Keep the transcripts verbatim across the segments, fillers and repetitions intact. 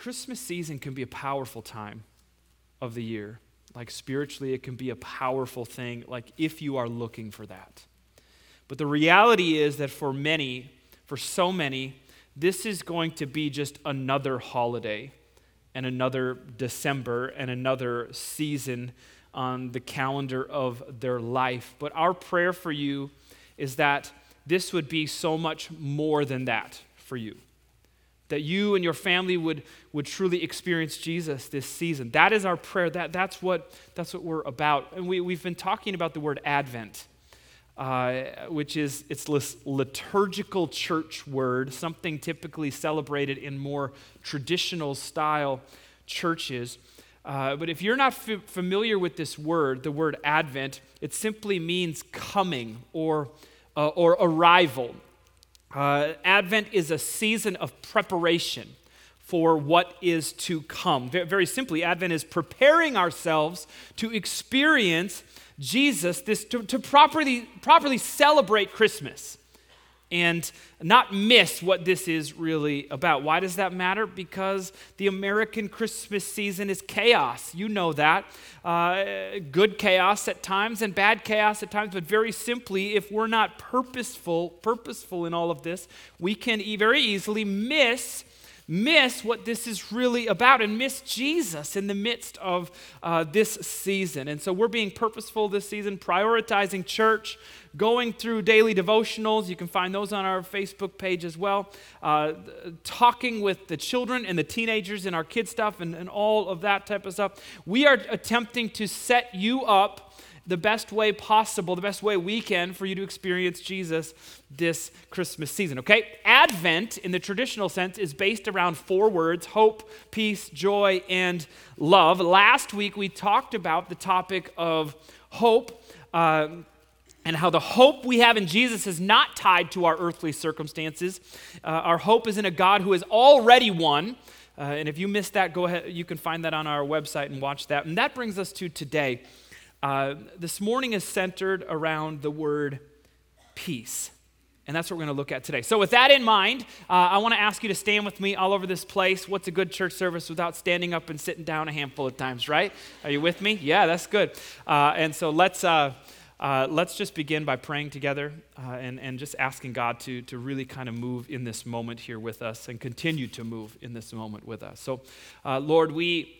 Christmas season can be a powerful time of the year. Like spiritually, it can be a powerful thing, like if you are looking for that. But the reality is that for many, for so many, this is going to be just another holiday and another December and another season on the calendar of their life. But our prayer for you is that this would be so much more than that for you. That you and your family would, would truly experience Jesus this season. That is our prayer. That, that's, what, that's what we're about. And we, we've been talking about the word Advent, uh, which is it's this liturgical church word, something typically celebrated in more traditional style churches. Uh, but if you're not f- familiar with this word, the word Advent, it simply means coming or, uh, or arrival. Uh, Advent is a season of preparation for what is to come. Very, very simply, Advent is preparing ourselves to experience Jesus, this to, to properly, properly celebrate Christmas and not miss what this is really about. Why does that matter? Because the American Christmas season is chaos. You know that. Uh, good chaos at times and bad chaos at times, but very simply, if we're not purposeful, purposeful in all of this, we can e- very easily miss miss what this is really about and miss Jesus in the midst of uh, this season. And so we're being purposeful this season, prioritizing church, going through daily devotionals. You can find those on our Facebook page as well. Uh, talking with the children and the teenagers in our kid stuff and, and all of that type of stuff. We are attempting to set you up the best way possible, the best way we can for you to experience Jesus this Christmas season, okay? Advent, in the traditional sense, is based around four words: hope, peace, joy, and love. Last week, we talked about the topic of hope, uh, and how the hope we have in Jesus is not tied to our earthly circumstances. Uh, our hope is in a God who has already won. Uh, and if you missed that, go ahead. You can find that on our website and watch that. And that brings us to today. Uh, this morning is centered around the word peace. And that's what we're going to look at today. So with that in mind, uh, I want to ask you to stand with me all over this place. What's a good church service without standing up and sitting down a handful of times, right? Are you with me? Yeah, that's good. Uh, and so let's uh, uh, let's just begin by praying together uh, and, and just asking God to, to really kind of move in this moment here with us and continue to move in this moment with us. So, uh, Lord, we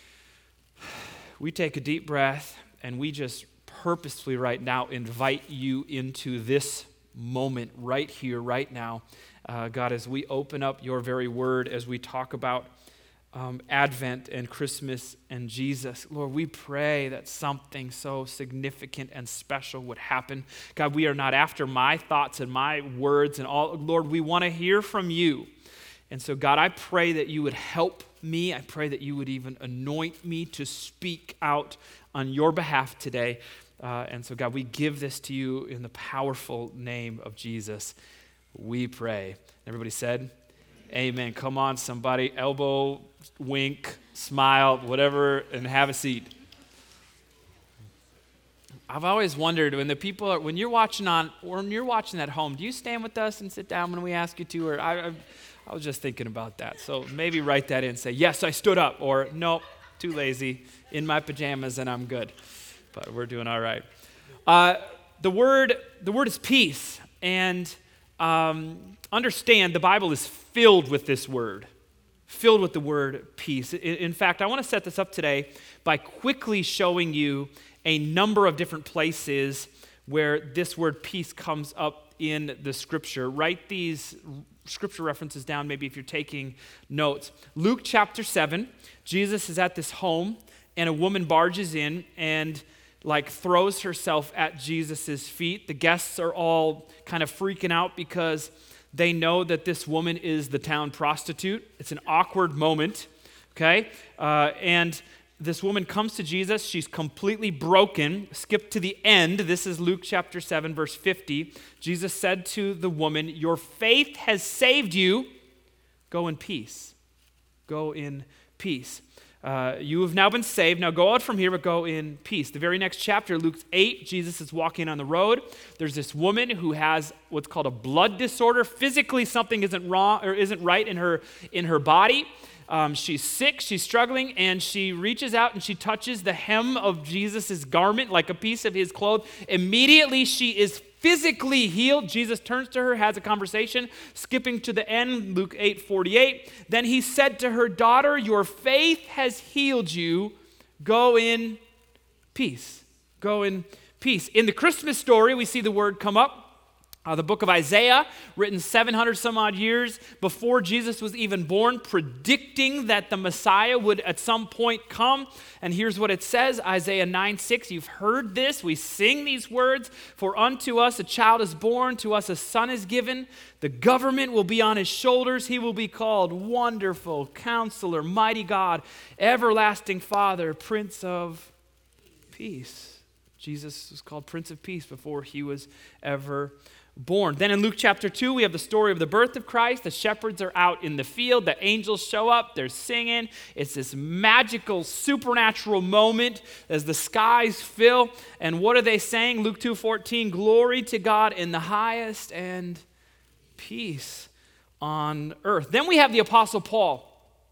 we take a deep breath. And we just purposefully right now invite you into this moment right here, right now. Uh, God, as we open up your very word, as we talk about um, Advent and Christmas and Jesus, Lord, we pray that something so significant and special would happen. God, we are not after my thoughts and my words and all. Lord, we want to hear from you. And so, God, I pray that you would help me. I pray that you would even anoint me to speak out on your behalf today. Uh, and so, God, we give this to you in the powerful name of Jesus. We pray. Everybody said, amen. Come on, somebody. Elbow, wink, smile, whatever, and have a seat. I've always wondered when the people are, when you're watching on, or when you're watching at home, do you stand with us and sit down when we ask you to? Or I, I, I was just thinking about that. So maybe write that in. Say, yes, I stood up. Or, nope, too lazy, in my pajamas, and I'm good. But we're doing all right. Uh, the word, the word is peace. And um, understand, the Bible is filled with this word. Filled with the word peace. In, in fact, I want to set this up today by quickly showing you a number of different places where this word peace comes up in the scripture. Write these scripture references down, maybe if you're taking notes. Luke chapter seven, Jesus is at this home, and a woman barges in and like throws herself at Jesus' feet. The guests are all kind of freaking out because they know that this woman is the town prostitute. It's an awkward moment, okay? Uh, and this woman comes to Jesus. She's completely broken. Skip to the end. This is Luke chapter seven, verse fifty. Jesus said to the woman, "Your faith has saved you. Go in peace." Go in peace. Uh, you have now been saved. Now go out from here, but go in peace. The very next chapter, Luke eight, Jesus is walking on the road. There's this woman who has what's called a blood disorder. Physically, something isn't wrong or isn't right in her in her body. Um, she's sick, she's struggling, and she reaches out and she touches the hem of Jesus' garment like a piece of his cloth. Immediately she is physically healed. Jesus turns to her, has a conversation, skipping to the end, Luke eight forty-eight. Then he said to her, "Daughter, your faith has healed you. Go in peace." Go in peace. In the Christmas story, we see the word come up. Uh, the book of Isaiah, written seven hundred some odd years before Jesus was even born, predicting that the Messiah would at some point come. And here's what it says, Isaiah nine six, you've heard this, we sing these words, "For unto us a child is born, to us a son is given. The government will be on his shoulders. He will be called Wonderful, Counselor, Mighty God, Everlasting Father, Prince of Peace." Jesus was called Prince of Peace before he was ever born. Then in Luke chapter two, we have the story of the birth of Christ. The shepherds are out in the field. The angels show up. They're singing. It's this magical, supernatural moment as the skies fill. And what are they saying? Luke two fourteen, "Glory to God in the highest and peace on earth." Then we have the Apostle Paul.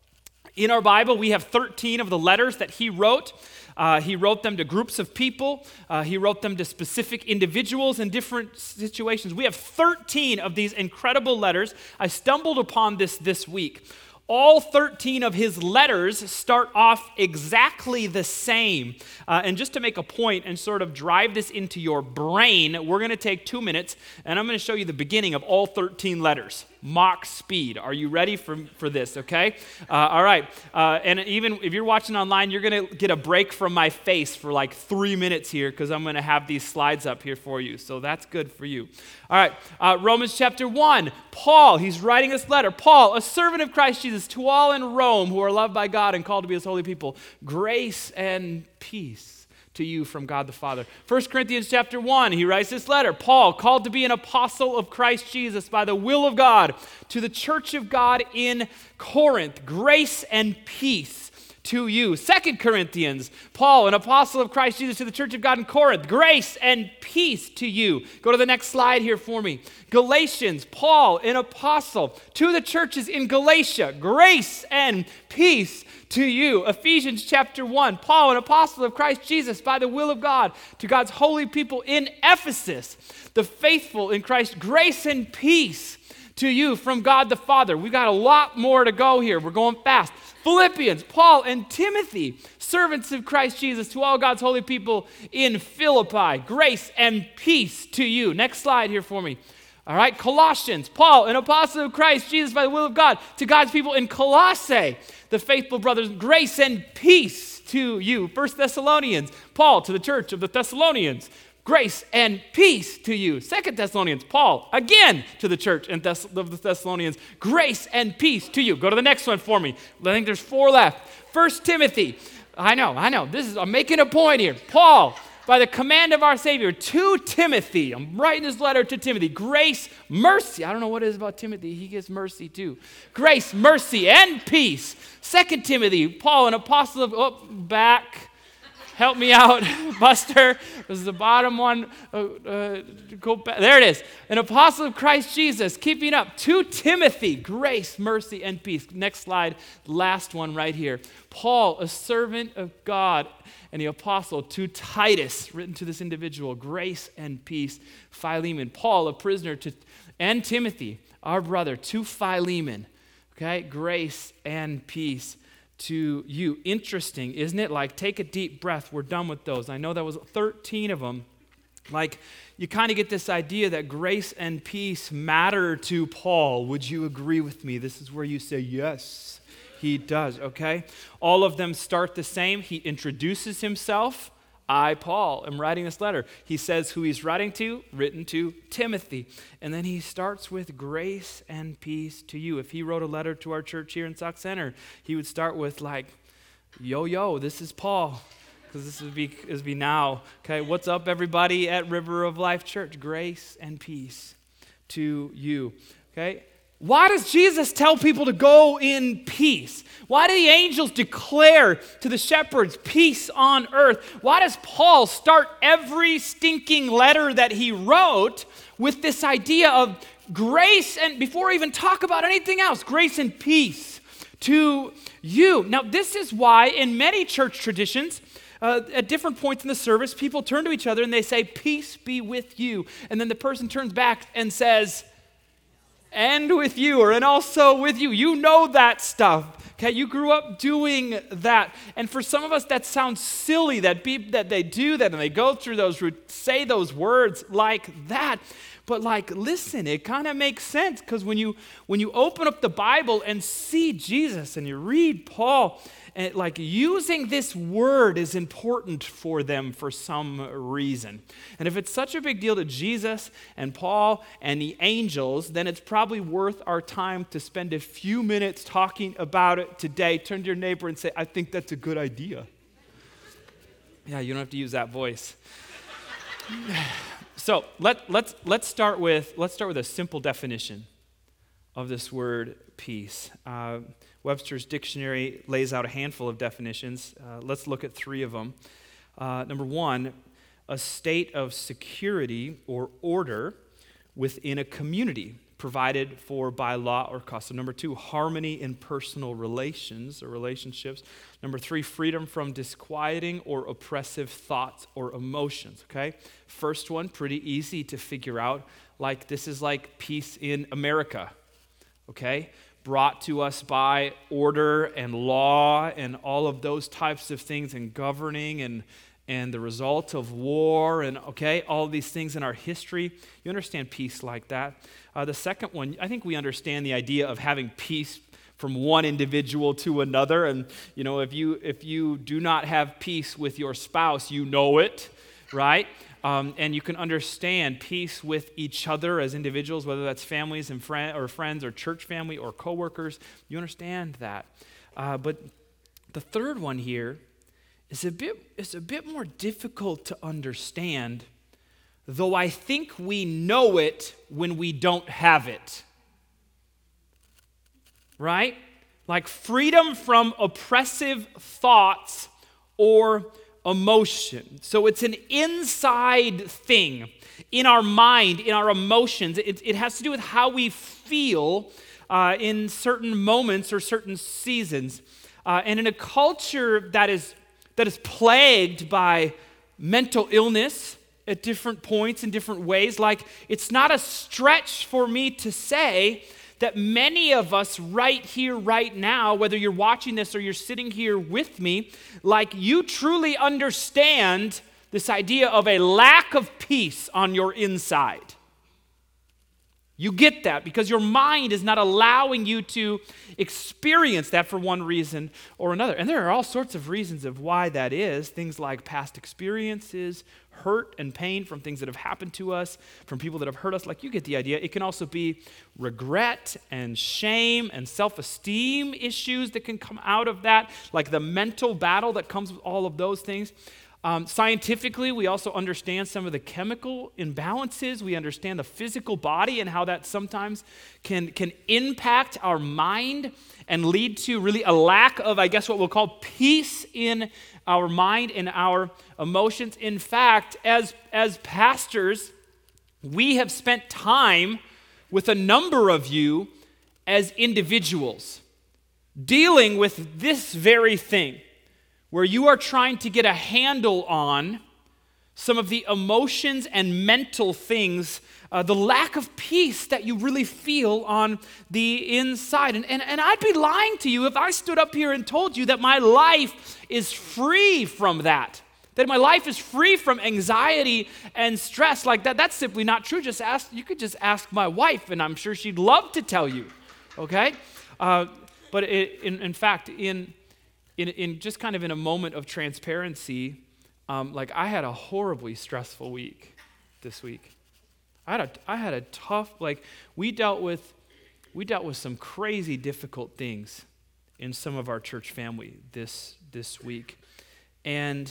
In our Bible, we have thirteen of the letters that he wrote. Uh, he wrote them to groups of people. Uh, he wrote them to specific individuals in different situations. We have thirteen of these incredible letters. I stumbled upon this this week. All thirteen of his letters start off exactly the same. Uh, and just to make a point and sort of drive this into your brain, we're going to take two minutes, and I'm going to show you the beginning of all thirteen letters. Mach speed. Are you ready for, for this, okay? Uh, all right. Uh, and even if you're watching online, you're going to get a break from my face for like three minutes here because I'm going to have these slides up here for you. So that's good for you. All right. Uh, Romans chapter one. Paul, he's writing this letter. Paul, a servant of Christ Jesus, to all in Rome who are loved by God and called to be his holy people, grace and peace to you from God the Father. First Corinthians chapter one, he writes this letter. Paul, called to be an apostle of Christ Jesus by the will of God, to the church of God in Corinth, grace and peace to you. Second Corinthians, Paul, an apostle of Christ Jesus to the church of God in Corinth, grace and peace to you. Go to the next slide here for me. Galatians, Paul, an apostle to the churches in Galatia, grace and peace to you. Ephesians chapter one, Paul, an apostle of Christ Jesus by the will of God to God's holy people in Ephesus, the faithful in Christ, grace and peace to you from God the Father. We've got a lot more to go here. We're going fast. Philippians, Paul and Timothy, servants of Christ Jesus to all God's holy people in Philippi, grace and peace to you. Next slide here for me. All right, Colossians, Paul, an apostle of Christ Jesus by the will of God to God's people in Colossae, the faithful brothers, grace and peace to you. First Thessalonians, Paul to the church of the Thessalonians, grace and peace to you. Second Thessalonians, Paul, again to the church of the Thessalonians, grace and peace to you. Go to the next one for me. I think there's four left. First Timothy, I know, I know. This is, I'm making a point here. Paul, by the command of our Savior, to Timothy. I'm writing this letter to Timothy. Grace, mercy. I don't know what it is about Timothy. He gets mercy too. Grace, mercy, and peace. Second Timothy, Paul, an apostle of, oh, back. Help me out, Buster. This is the bottom one. Uh, uh, go back. There it is. An apostle of Christ Jesus, keeping up to Timothy, grace, mercy, and peace. Next slide, last one right here. Paul, a servant of God and the apostle to Titus, written to this individual, grace and peace. Philemon, Paul, a prisoner to, and Timothy, our brother, to Philemon. Okay, grace and peace to you. Interesting, isn't it? Like, take a deep breath. We're done with those. I know that was thirteen of them. Like, you kind of get this idea that grace and peace matter to Paul. Would you agree with me? This is where you say, yes, he does, okay? All of them start the same. He introduces himself. I, Paul, am writing this letter. He says who he's writing to, written to Timothy. And then he starts with grace and peace to you. If he wrote a letter to our church here in Sauk Center, he would start with like, yo, yo, this is Paul. Because this would be, this would be now. Okay, what's up, everybody at River of Life Church? Grace and peace to you. Okay? Why does Jesus tell people to go in peace? Why do the angels declare to the shepherds peace on earth? Why does Paul start every stinking letter that he wrote with this idea of grace and, before I even talk about anything else, grace and peace to you. Now, this is why in many church traditions, uh, at different points in the service, people turn to each other and they say, peace be with you. And then the person turns back and says, and with you, or and also with you. You know that stuff. Okay, you grew up doing that. And for some of us, that sounds silly that be, that they do that and they go through those, say those words like that. But like, listen, it kind of makes sense, because when you when you open up the Bible and see Jesus and you read Paul, and like using this word is important for them for some reason. And if it's such a big deal to Jesus and Paul and the angels, then it's probably worth our time to spend a few minutes talking about it today. Turn to your neighbor and say, I think that's a good idea. Yeah, you don't have to use that voice. So let, let's, let's, start with, let's start with a simple definition of this word peace. Uh, Webster's Dictionary lays out a handful of definitions. Uh, let's look at three of them. Uh, number one, a state of security or order within a community provided for by law or custom. Number two, harmony in personal relations or relationships. Number three, freedom from disquieting or oppressive thoughts or emotions, okay? First one, pretty easy to figure out. Like, this is like peace in America, okay? Brought to us by order and law and all of those types of things, and governing and and the result of war and, okay, all these things in our history. You understand peace like that. Uh, the second one, I think we understand the idea of having peace from one individual to another. And, you know, if you if you do not have peace with your spouse, you know it, right? Um, and you can understand peace with each other as individuals, whether that's families and friend or friends or church family or coworkers. You understand that. Uh, but the third one here is a bit is a bit more difficult to understand, though I think we know it when we don't have it. Right? Like freedom from oppressive thoughts or emotion. So it's an inside thing in our mind, in our emotions. It, it has to do with how we feel uh, in certain moments or certain seasons. Uh, and in a culture that is that is plagued by mental illness at different points in different ways, like, it's not a stretch for me to say that many of us right here, right now, whether you're watching this or you're sitting here with me, like, you truly understand this idea of a lack of peace on your inside. You get that because your mind is not allowing you to experience that for one reason or another. And there are all sorts of reasons of why that is. Things like past experiences, hurt and pain from things that have happened to us, from people that have hurt us. Like, you get the idea. It can also be regret and shame and self-esteem issues that can come out of that, like the mental battle that comes with all of those things. Um, scientifically, we also understand some of the chemical imbalances. We understand the physical body and how that sometimes can, can impact our mind and lead to really a lack of, I guess, what we'll call peace in our mind and our emotions. In fact, as, as pastors, we have spent time with a number of you as individuals dealing with this very thing, where you are trying to get a handle on some of the emotions and mental things, uh, the lack of peace that you really feel on the inside. And, and, and I'd be lying to you if I stood up here and told you that my life is free from that, that my life is free from anxiety and stress like that. That's simply not true. Just ask, you could just ask my wife, and I'm sure she'd love to tell you, okay? Uh, but it, in, in fact, in... In, in just kind of in a moment of transparency, um, like I had a horribly stressful week this week. I had a, I had a tough, like we dealt with, we dealt with some crazy difficult things in some of our church family this this week, and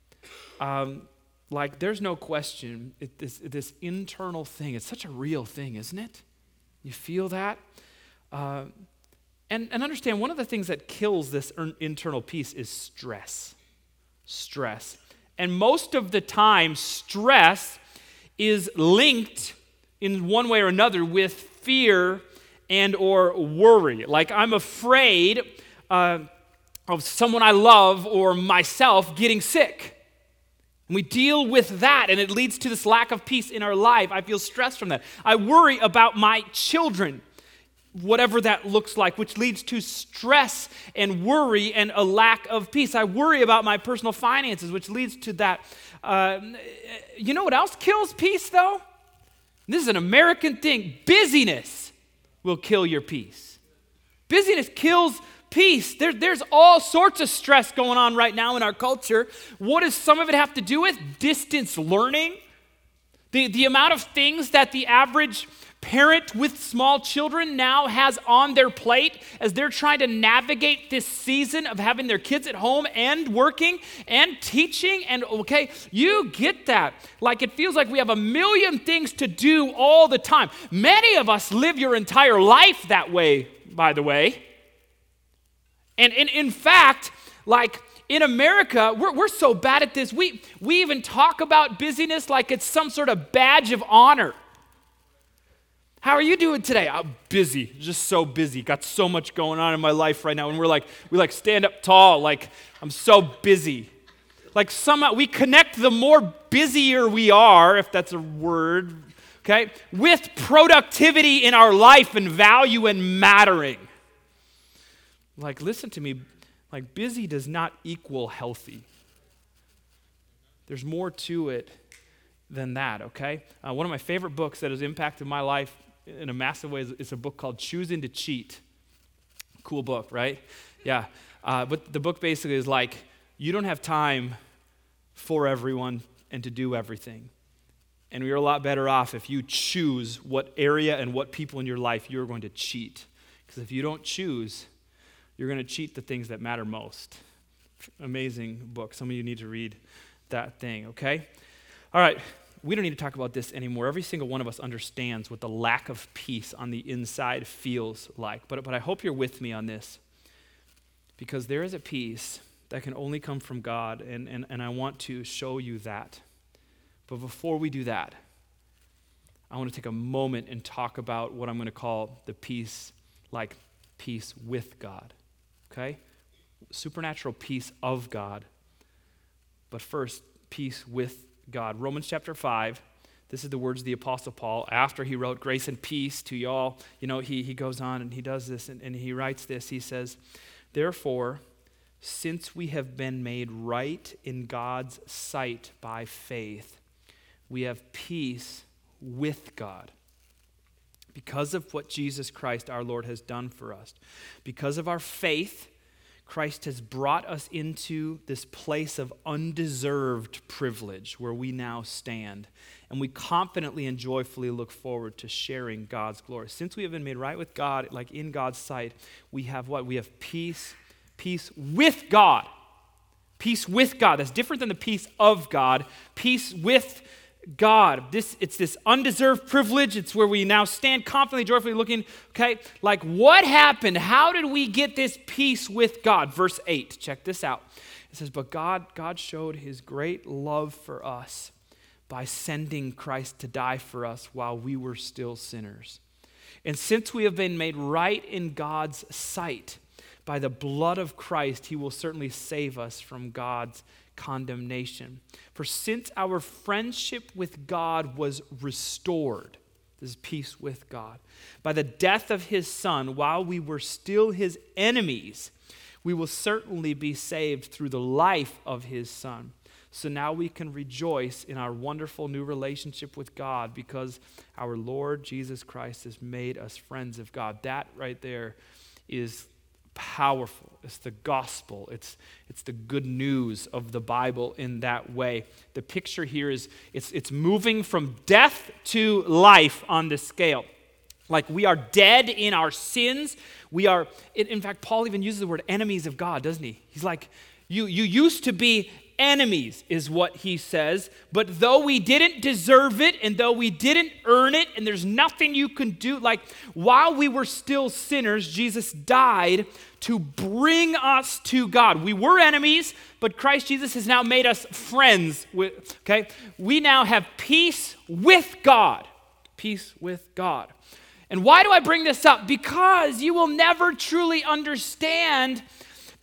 um, like there's no question, it, this this internal thing, it's such a real thing, isn't it? You feel that. Uh, And, and understand, one of the things that kills this internal peace is stress. Stress. And most of the time, stress is linked in one way or another with fear and or worry. Like, I'm afraid uh, of someone I love or myself getting sick. And we deal with that, and it leads to this lack of peace in our life. I feel stressed from that. I worry about my children, whatever that looks like, which leads to stress and worry and a lack of peace. I worry about my personal finances, which leads to that. Uh, you know what else kills peace, though? This is an American thing. Busyness will kill your peace. Busyness kills peace. There, there's all sorts of stress going on right now in our culture. What does some of it have to do with? Distance learning. The, the amount of things that the average parent with small children now has on their plate as they're trying to navigate this season of having their kids at home and working and teaching. And okay, you get that. Like it feels like we have a million things to do all the time. Many of us live your entire life that way, by the way. And in, in fact, like in America, we're, we're so bad at this. We, we even talk about busyness like it's some sort of badge of honor. How are you doing today? I'm busy, just so busy. Got so much going on in my life right now. And we're like, we like stand up tall, like I'm so busy. Like somehow we connect the more busier we are, if that's a word, okay, with productivity in our life and value and mattering. Like, listen to me, like busy does not equal healthy. There's more to it than that, okay? Uh, one of my favorite books that has impacted my life in a massive way is, is a book called Choosing to Cheat. Cool book, right? Yeah. Uh, but the book basically is like, you don't have time for everyone and to do everything. And you're a lot better off if you choose what area and what people in your life you're going to cheat. Because if you don't choose, you're going to cheat the things that matter most. Amazing book. Some of you need to read that thing, okay? All right. We don't need to talk about this anymore. Every single one of us understands what the lack of peace on the inside feels like. But, but I hope you're with me on this, because there is a peace that can only come from God, and, and, and I want to show you that. But before we do that, I want to take a moment and talk about what I'm going to call the peace, like peace with God, okay? Supernatural peace of God. But first, peace with God. Romans chapter five, this is the words of the Apostle Paul after he wrote grace and peace to y'all. You know, he, he goes on and he does this and, and he writes this. He says, therefore, since we have been made right in God's sight by faith, we have peace with God. Because of what Jesus Christ our Lord has done for us. Because of our faith, Christ has brought us into this place of undeserved privilege where we now stand, and we confidently and joyfully look forward to sharing God's glory. Since we have been made right with God, like in God's sight, we have what? We have peace, peace with God. Peace with God. That's different than the peace of God. Peace with God. This, it's this undeserved privilege. It's where we now stand confidently, joyfully looking, okay, like what happened? How did we get this peace with God? Verse eight, check this out. It says, but God, God showed his great love for us by sending Christ to die for us while we were still sinners. And since we have been made right in God's sight by the blood of Christ, he will certainly save us from God's condemnation. For since our friendship with God was restored, this is peace with God, by the death of his Son, while we were still his enemies, we will certainly be saved through the life of his Son. So now we can rejoice in our wonderful new relationship with God because our Lord Jesus Christ has made us friends of God. That right there is powerful. It's the gospel. It's it's the good news of the Bible in that way. The picture here is it's it's moving from death to life on the scale. Like we are dead in our sins. We are, in fact, Paul even uses the word enemies of God, doesn't he? He's like, you you used to be enemies is what he says, but though we didn't deserve it and though we didn't earn it and there's nothing you can do, like while we were still sinners, Jesus died to bring us to God. We were enemies, but Christ Jesus has now made us friends with, okay? We now have peace with God. Peace with God. And why do I bring this up? Because you will never truly understand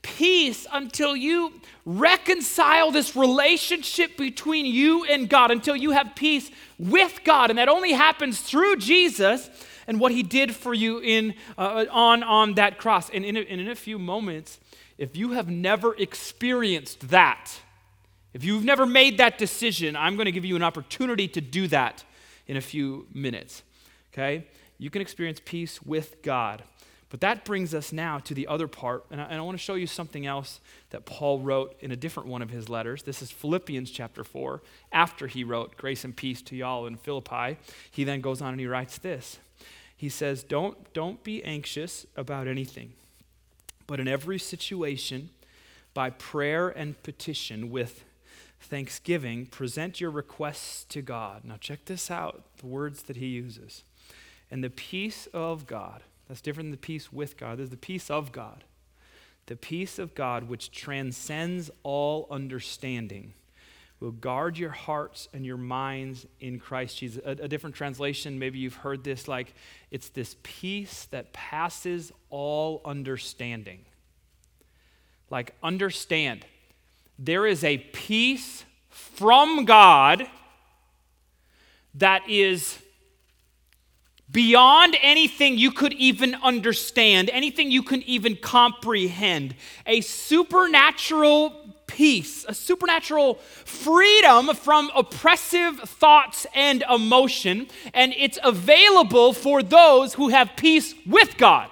peace until you reconcile this relationship between you and God, until you have peace with God. And that only happens through Jesus and what he did for you in uh, on, on that cross. And in a, and in a few moments, if you have never experienced that, if you've never made that decision, I'm going to give you an opportunity to do that in a few minutes, okay? You can experience peace with God. But that brings us now to the other part, and I, and I want to show you something else that Paul wrote in a different one of his letters. This is Philippians chapter four. After he wrote grace and peace to y'all in Philippi, he then goes on and he writes this. He says, don't, don't be anxious about anything, but in every situation, by prayer and petition with thanksgiving, present your requests to God. Now check this out, the words that he uses. And the peace of God, that's different than the peace with God. There's the peace of God. The peace of God, which transcends all understanding, will guard your hearts and your minds in Christ Jesus. A, a different translation, maybe you've heard this, like it's this peace that passes all understanding. Like understand, there is a peace from God that is beyond anything you could even understand, anything you can even comprehend. A supernatural peace, a supernatural freedom from oppressive thoughts and emotion, and it's available for those who have peace with God.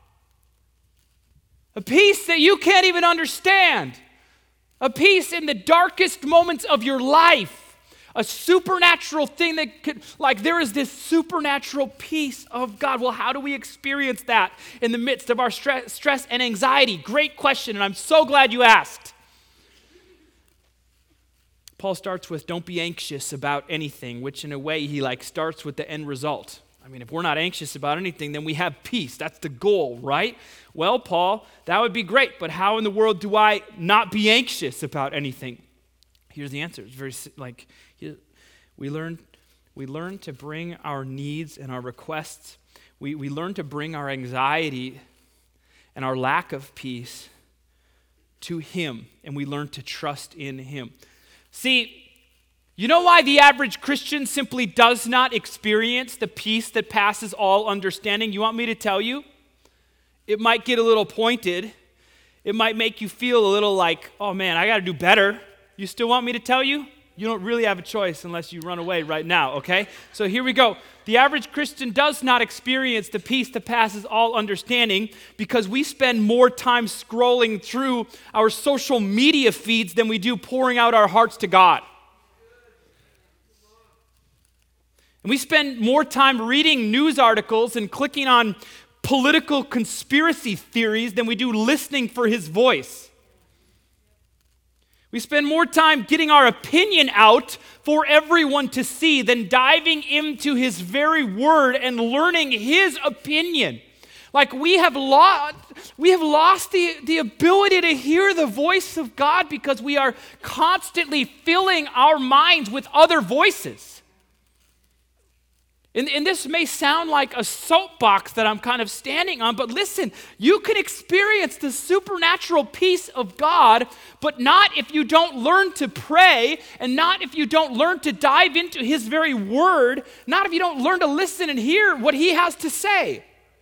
A peace that you can't even understand. A peace in the darkest moments of your life. A supernatural thing that could, like there is this supernatural peace of God. Well, how do we experience that in the midst of our stress, stress and anxiety? Great question, and I'm so glad you asked. Paul starts with, don't be anxious about anything, which in a way he like starts with the end result. I mean, if we're not anxious about anything, then we have peace. That's the goal, right? Well, Paul, that would be great, but how in the world do I not be anxious about anything? Here's the answer. It's very like we learn we learn to bring our needs and our requests. We we learn to bring our anxiety and our lack of peace to him, and we learn to trust in him. See, you know why the average Christian simply does not experience the peace that passes all understanding? You want me to tell you? It might get a little pointed. It might make you feel a little like, oh man, I got to do better. You still want me to tell you? You don't really have a choice unless you run away right now, okay? So here we go. The average Christian does not experience the peace that passes all understanding because we spend more time scrolling through our social media feeds than we do pouring out our hearts to God. And we spend more time reading news articles and clicking on political conspiracy theories than we do listening for his voice. We spend more time getting our opinion out for everyone to see than diving into his very word and learning his opinion. Like we have lost, we have lost the, the ability to hear the voice of God because we are constantly filling our minds with other voices. And, and this may sound like a soapbox that I'm kind of standing on, but listen, you can experience the supernatural peace of God, but not if you don't learn to pray, and not if you don't learn to dive into his very word, not if you don't learn to listen and hear what he has to say.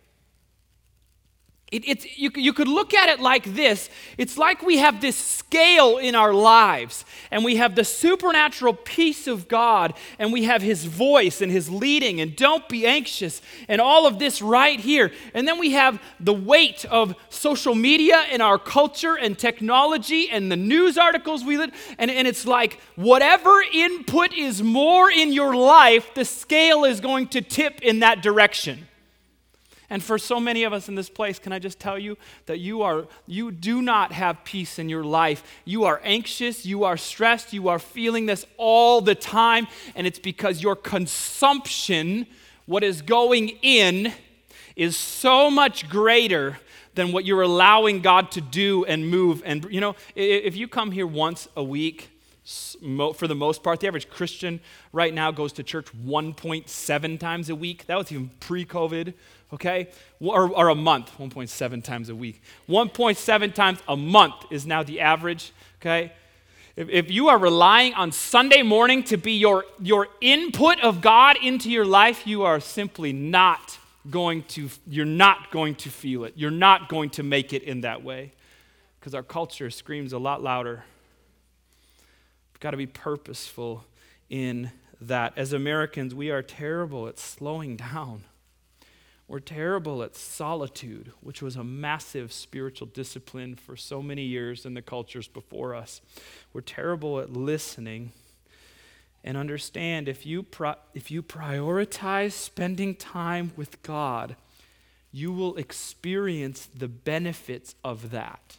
It, it's, you, you could look at it like this. It's like we have this scale in our lives, and we have the supernatural peace of God, and we have his voice and his leading, and don't be anxious, and all of this right here. And then we have the weight of social media and our culture and technology and the news articles we read, and, and it's like whatever input is more in your life, the scale is going to tip in that direction. And for so many of us in this place, can I just tell you that you are you do not have peace in your life. You are anxious, you are stressed, you are feeling this all the time, and it's because your consumption, what is going in, is so much greater than what you're allowing God to do and move. And you know, if you come here once a week, For the most part, the average Christian right now goes to church one point seven times a week. That was even pre-COVID, okay? Or, or a month, one point seven times a week. one point seven times a month is now the average, okay? If, if you are relying on Sunday morning to be your, your input of God into your life, you are simply not going to, you're not going to feel it. You're not going to make it in that way because our culture screams a lot louder. Got to be purposeful in that. As Americans, we are terrible at slowing down. We're terrible at solitude, which was a massive spiritual discipline for so many years in the cultures before us. We're terrible at listening. And understand, if you pri- if you prioritize spending time with God, you will experience the benefits of that.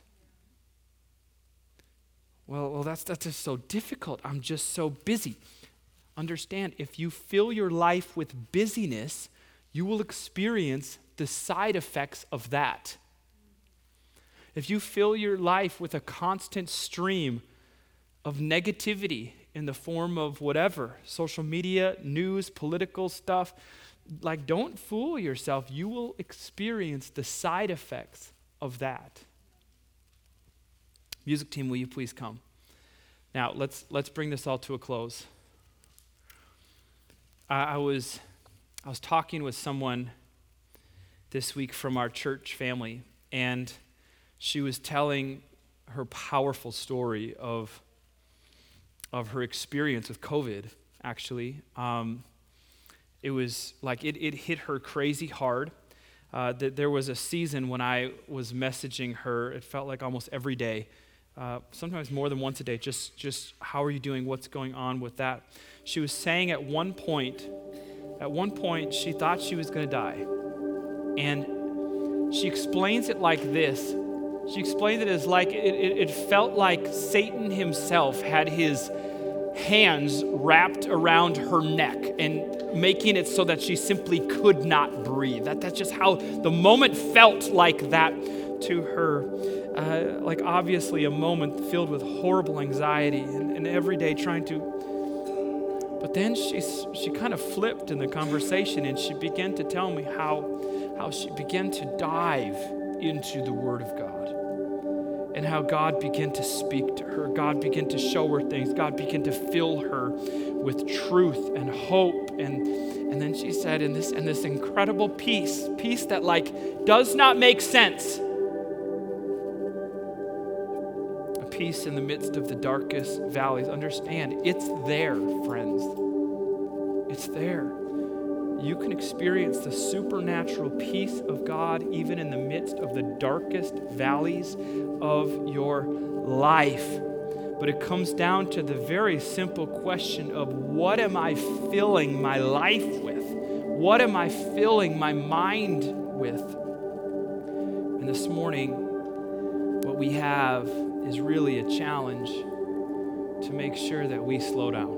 Well, well, that's, that's just so difficult. I'm just so busy. Understand, if you fill your life with busyness, you will experience the side effects of that. If you fill your life with a constant stream of negativity in the form of whatever, social media, news, political stuff, like, don't fool yourself. You will experience the side effects of that. Music team, will you please come? Now, let's let's bring this all to a close. I, I was I was talking with someone this week from our church family, and she was telling her powerful story of of her experience with COVID. Actually, um, it was like it it hit her crazy hard. Uh, that there was a season when I was messaging her. It felt like almost every day. Uh, sometimes more than once a day, just, just how are you doing, what's going on with that. She was saying at one point, at one point, she thought she was going to die. And she explains it like this. She explained it as like, it, it, it felt like Satan himself had his hands wrapped around her neck and making it so that she simply could not breathe. That, that's just how the moment felt like that to her. Uh, like obviously a moment filled with horrible anxiety and, and every day trying to, but then she she kind of flipped in the conversation and she began to tell me how how she began to dive into the Word of God and how God began to speak to her. God began to show her things. God began to fill her with truth and hope. And and then she said, in this and this incredible peace, peace that like does not make sense. Peace in the midst of the darkest valleys. Understand, it's there, friends. It's there. You can experience the supernatural peace of God even in the midst of the darkest valleys of your life. But it comes down to the very simple question of what am I filling my life with? What am I filling my mind with? And this morning, what we have is really a challenge to make sure that we slow down.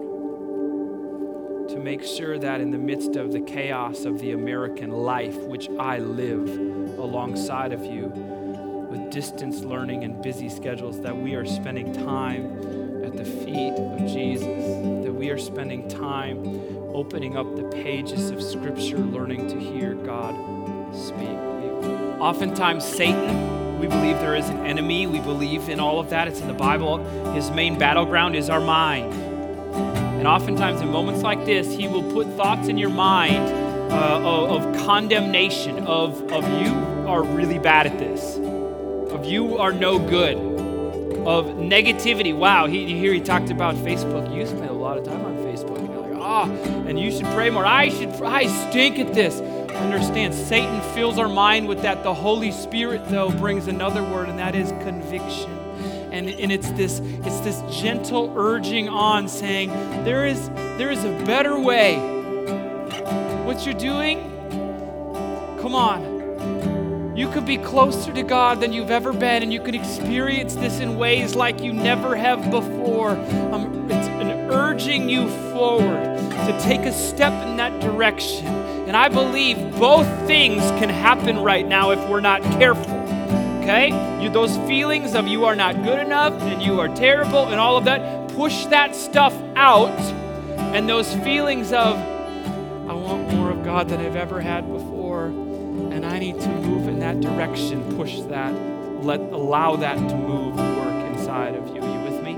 To make sure that in the midst of the chaos of the American life, which I live alongside of you, with distance learning and busy schedules, that we are spending time at the feet of Jesus, that we are spending time opening up the pages of Scripture, learning to hear God speak. Oftentimes, Satan, we believe there is an enemy. We believe in all of that. It's in the Bible. His main battleground is our mind. And oftentimes in moments like this, he will put thoughts in your mind uh, of, of condemnation, of, of you are really bad at this, of you are no good, of negativity. Wow, he, here he talked about Facebook. You spend a lot of time on Facebook. And you're like, ah, oh, and you should pray more. I should. I stink at this. Understand, Satan fills our mind with that. The Holy Spirit, though, brings another word, and that is conviction. And, and it's this it's this gentle urging on, saying, there is there is a better way. What you're doing, come on. You could be closer to God than you've ever been, and you can experience this in ways like you never have before. Um, it's an urging you forward to take a step in that direction. And I believe both things can happen right now if we're not careful. okay? You, those feelings of you are not good enough and you are terrible and all of that, push that stuff out. And those feelings of, I want more of God than I've ever had before, and I need to move in that direction, push that, let allow that to move and work inside of you. Are you with me?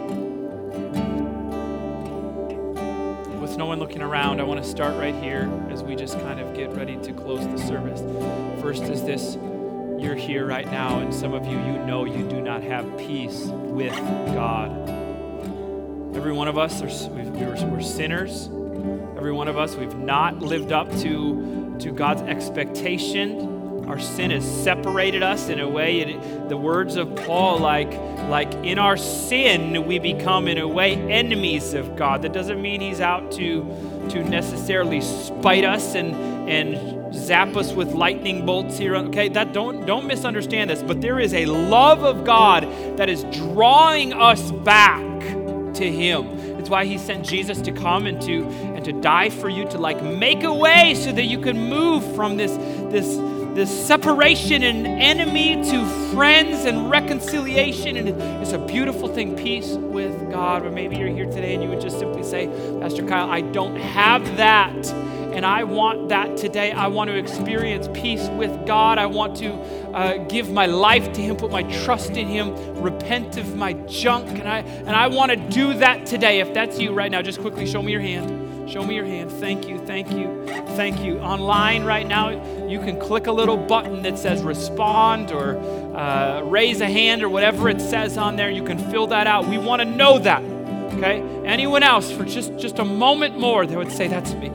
With no one looking around, I want to start right here as we just kind of get ready to close the service. First is this: you're here right now, and some of you, you know you do not have peace with God. Every one of us, are, we're, we're sinners. Every one of us, we've not lived up to, to God's expectation. Our sin has separated us in a way. It, the words of Paul, like, like in our sin, we become in a way enemies of God. That doesn't mean he's out to, to necessarily spite us and, and zap us with lightning bolts here. Okay, that don't, don't misunderstand this. But there is a love of God that is drawing us back to him. It's why he sent Jesus to come and to and to die for you, to like make a way so that you can move from this this this separation and enemy to friends and reconciliation. And it's a beautiful thing, peace with God. Or maybe you're here today and you would just simply say, Pastor Kyle, I don't have that, and I want that today. I want to experience peace with God. I want to uh, give my life to him, put my trust in him, repent of my junk, and I and I want to do that today. If that's you right now, just quickly show me your hand. Show me your hand. Thank you, thank you, thank you. Online right now, you can click a little button that says respond or uh, raise a hand or whatever it says on there. You can fill that out. We want to know that, okay? Anyone else, for just, just a moment more, they would say, that's me.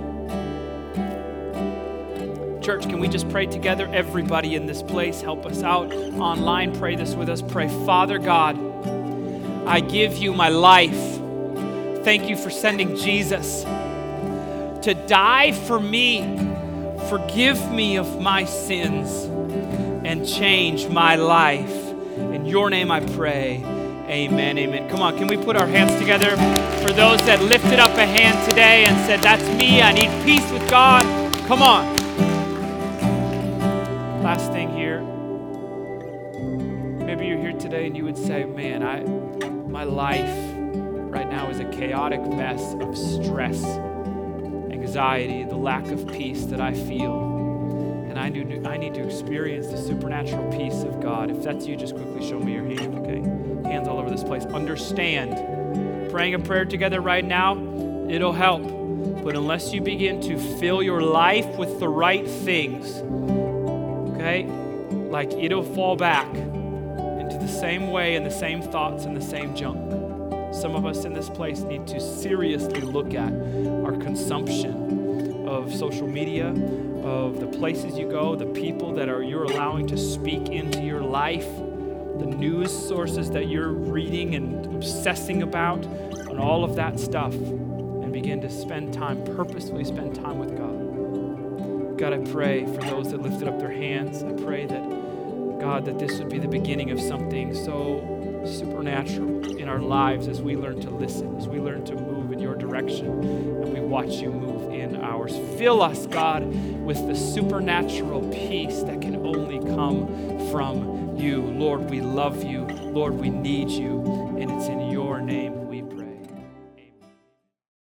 Church, can we just pray together? Everybody in this place, help us out. Online, pray this with us. Pray, Father God, I give you my life. Thank you for sending Jesus to die for me. Forgive me of my sins and change my life. In your name I pray. Amen, amen. Come on, can we put our hands together for those that lifted up a hand today and said, that's me, I need peace with God. Come on. Last thing here. Maybe you're here today and you would say, man, I, my life right now is a chaotic mess of stress, anxiety, the lack of peace that I feel. And I need, I need to experience the supernatural peace of God. If that's you, just quickly show me your hand, okay? Hands all over this place. Understand, praying a prayer together right now, it'll help. But unless you begin to fill your life with the right things, okay, like it'll fall back into the same way and the same thoughts and the same junk. Some of us in this place need to seriously look at our consumption of social media, of the places you go, the people that are you're allowing to speak into your life, the news sources that you're reading and obsessing about, and all of that stuff, and begin to spend time, purposefully spend time with God. God, I pray for those that lifted up their hands. I pray that, God, that this would be the beginning of something so supernatural in our lives as we learn to listen, as we learn to move in your direction, and we watch you move in ours. Fill us, God, with the supernatural peace that can only come from you. Lord, we love you. Lord, we need you, and it's in your name